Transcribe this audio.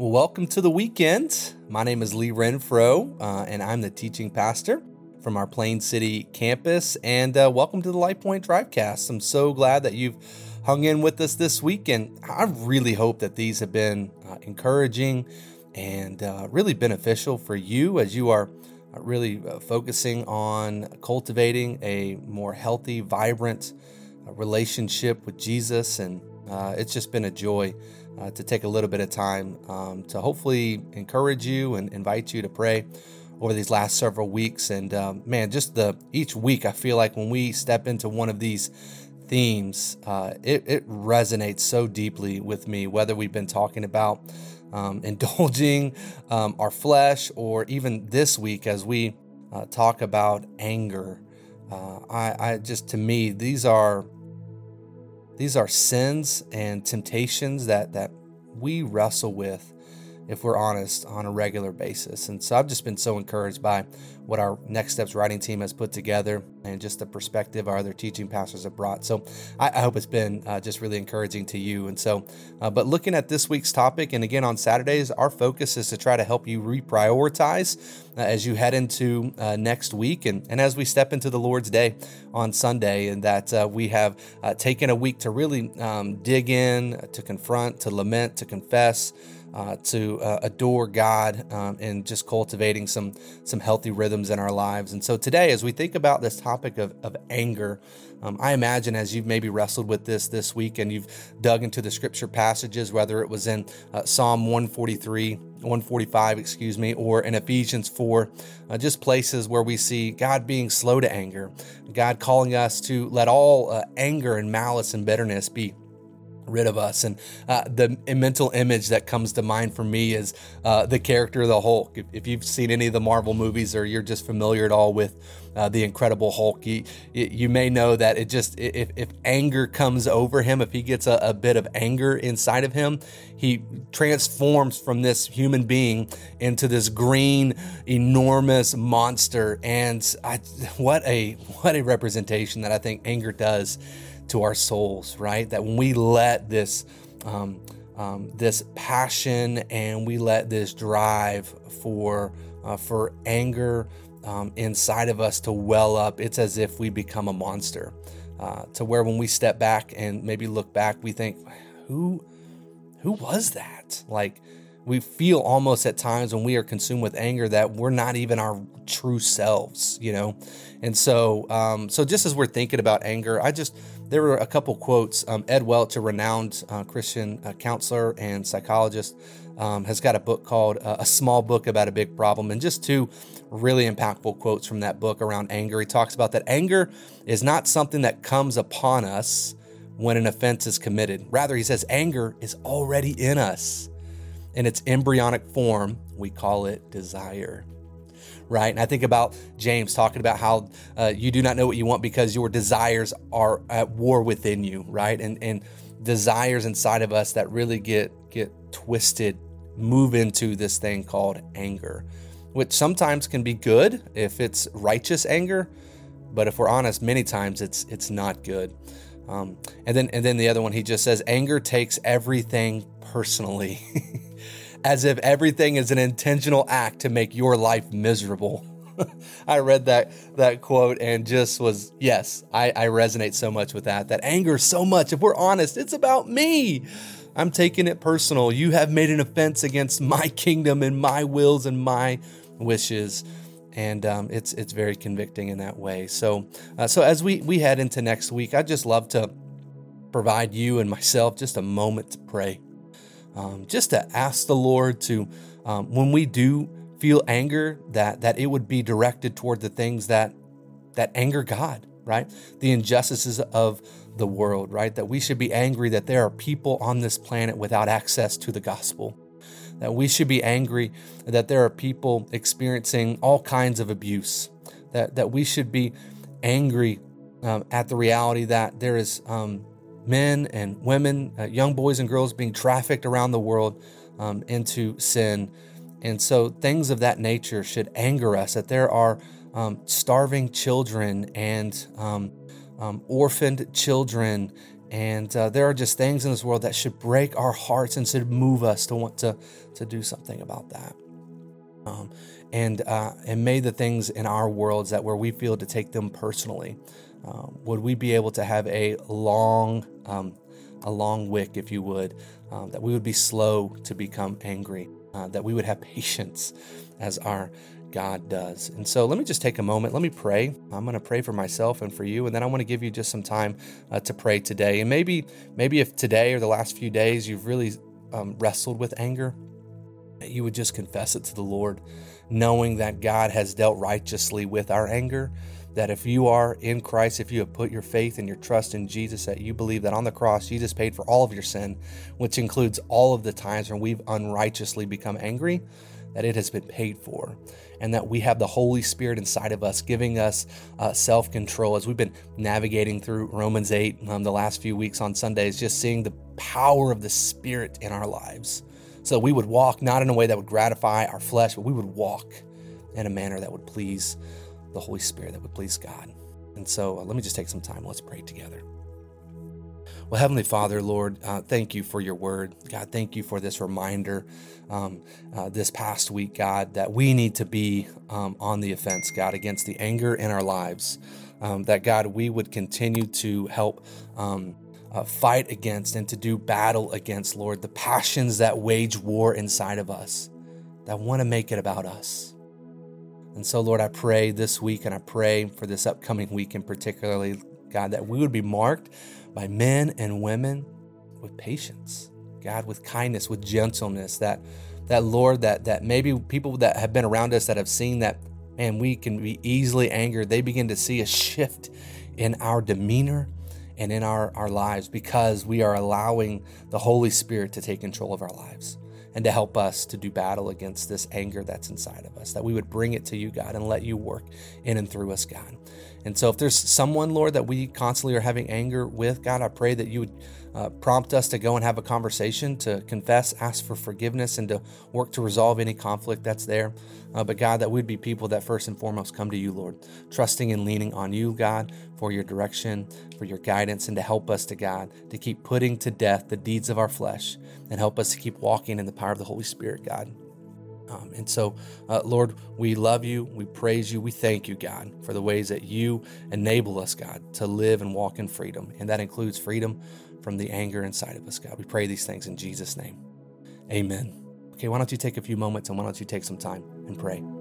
Well, welcome to the weekend. My name is Lee Renfro, and I'm the teaching pastor from our Plain City campus. And welcome to the Light Point Drivecast. I'm so glad that you've hung in with us this week, and I really hope that these have been encouraging and really beneficial for you as you are really focusing on cultivating a more healthy, vibrant relationship with Jesus. And it's just been a joy to take a little bit of time to hopefully encourage you and invite you to pray over these last several weeks. And just each week, I feel like when we step into one of these themes, it resonates so deeply with me, whether we've been talking about indulging our flesh, or even this week as we talk about anger. To me, these are sins and temptations that we wrestle with, if we're honest, on a regular basis. And so I've just been so encouraged by what our Next Steps writing team has put together and just the perspective our other teaching pastors have brought. So I hope it's been just really encouraging to you. And so, but looking at this week's topic, and again on Saturdays, our focus is to try to help you reprioritize as you head into next week and as we step into the Lord's Day on Sunday, and that we have taken a week to really dig in, to confront, to lament, to confess, to adore God, and just cultivating some healthy rhythms in our lives. And so today, as we think about this topic of anger, I imagine as you've maybe wrestled with this week and you've dug into the scripture passages, whether it was in Psalm 145, or in Ephesians 4, just places where we see God being slow to anger, God calling us to let all anger and malice and bitterness be rid of us. And the mental image that comes to mind for me is the character of the Hulk. If you've seen any of the Marvel movies, or you're just familiar at all with the Incredible Hulk, you may know that if anger comes over him, if he gets a bit of anger inside of him, he transforms from this human being into this green, enormous monster. And what a representation that I think anger does to our souls, right? That when we let this passion and we let this drive for anger inside of us to well up, it's as if we become a monster. To where when we step back and maybe look back, we think, who was that? Like, we feel almost at times when we are consumed with anger that we're not even our true selves, And so, just as we're thinking about anger, there were a couple quotes. Ed Welch, a renowned Christian counselor and psychologist, has got a book called A Small Book About a Big Problem. And just two really impactful quotes from that book around anger. He talks about that anger is not something that comes upon us when an offense is committed. Rather, he says, anger is already in us. In its embryonic form, we call it desire, right? And I think about James talking about how you do not know what you want because your desires are at war within you, right? And desires inside of us that really get twisted move into this thing called anger, which sometimes can be good if it's righteous anger, but if we're honest, many times it's not good. And then the other one, he just says, anger takes everything personally. As if everything is an intentional act to make your life miserable. I read that quote and just was, yes, I resonate so much with that anger so much, if we're honest, it's about me. I'm taking it personal. You have made an offense against my kingdom and my wills and my wishes. And it's very convicting in that way. So as we head into next week, I'd just love to provide you and myself just a moment to pray. Just to ask the Lord to, when we do feel anger, that it would be directed toward the things that anger God, right? The injustices of the world, right? That we should be angry that there are people on this planet without access to the gospel. That we should be angry that there are people experiencing all kinds of abuse. That we should be angry at the reality that there is men and women, young boys and girls being trafficked around the world into sin. And so things of that nature should anger us, that there are starving children and orphaned children And there are just things in this world that should break our hearts and should move us to want to do something about that. And may the things in our worlds that where we feel to take them personally, would we be able to have a long wick, if you would, that we would be slow to become angry, that we would have patience as our God does. And so let me just take a moment. Let me pray. I'm going to pray for myself and for you. And then I want to give you just some time to pray today. And maybe if today or the last few days you've really wrestled with anger, you would just confess it to the Lord, knowing that God has dealt righteously with our anger, that if you are in Christ, if you have put your faith and your trust in Jesus, that you believe that on the cross, Jesus paid for all of your sin, which includes all of the times when we've unrighteously become angry, that it has been paid for, and that we have the Holy Spirit inside of us, giving us self-control. As we've been navigating through Romans 8 the last few weeks on Sundays, just seeing the power of the Spirit in our lives. So we would walk not in a way that would gratify our flesh, but we would walk in a manner that would please the Holy Spirit, that would please God. And so let me just take some time. Let's pray together. Well, Heavenly Father, Lord, thank you for your word. God, thank you for this reminder this past week, God, that we need to be on the offense, God, against the anger in our lives. That, God, we would continue to help fight against and to do battle against, Lord, the passions that wage war inside of us, that want to make it about us. And so, Lord, I pray this week, and I pray for this upcoming week in particularly, God, that we would be marked by men and women with patience, God, with kindness, with gentleness, that Lord, that maybe people that have been around us that have seen that, man, we can be easily angered, they begin to see a shift in our demeanor and in our lives, because we are allowing the Holy Spirit to take control of our lives and to help us to do battle against this anger that's inside of us, that we would bring it to you, God, and let you work in and through us, God. And so if there's someone, Lord, that we constantly are having anger with, God, I pray that you would prompt us to go and have a conversation, to confess, ask for forgiveness, and to work to resolve any conflict that's there. But God, that we'd be people that first and foremost come to you, Lord, trusting and leaning on you, God, for your direction, for your guidance, and to help us, to God, to keep putting to death the deeds of our flesh, and help us to keep walking in the power of the Holy Spirit, God. And so, Lord, we love you, we praise you, we thank you, God, for the ways that you enable us, God, to live and walk in freedom. And that includes freedom from the anger inside of us, God. We pray these things in Jesus' name. Amen. Okay, why don't you take a few moments and why don't you take some time and pray?